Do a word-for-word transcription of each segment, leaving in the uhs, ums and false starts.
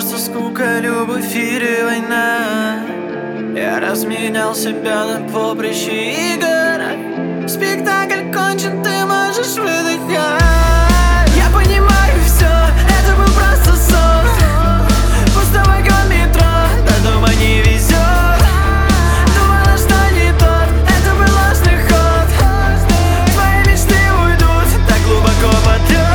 просто скука, любовь или война. Я разменял себя на поприще игр. Спектакль кончен, ты можешь выдыхать. Я понимаю все, это был просто сон. Пустой вагон метро, до дома не везет. Думала, что не тот, это был ложный ход. Твои мечты уйдут так глубоко под лед.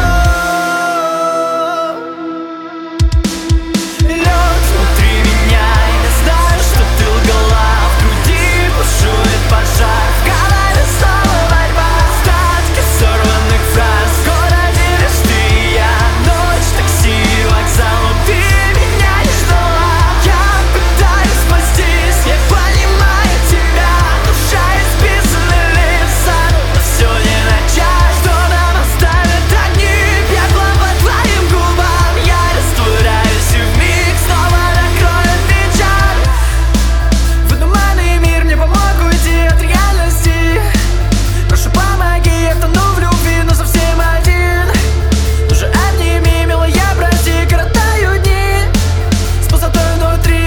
Лед внутри меня, и я знаю, что ты лгала. В груди бушует пожар, в голове снова борьба. Остатки сорванных фраз, в городе лишь ты и я. Ночь, такси, вокзал, но ты меня не ждала. Я пытаюсь спастись, я понимаю тебя. Душа исписанный лист, но все не начать. Что нам оставят огни, пекло по твоим губам. Я растворяюсь и вмиг снова накроет печаль. Выдуманный мир мне помог уйти от реальности. Прошу, помоги, я тону в любви, но совсем один. Ну же обними, милая, прости, коротаю дни с пустотой внутри.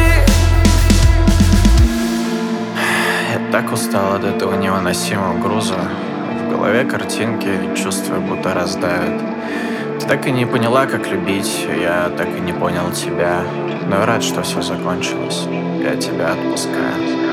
Я так устал от этого невыносимого груза. В голове картинки, чувства будто раздавят. Ты так и не поняла, как любить, я так и не понял тебя. Но я рад, что все закончилось. Я тебя отпускаю.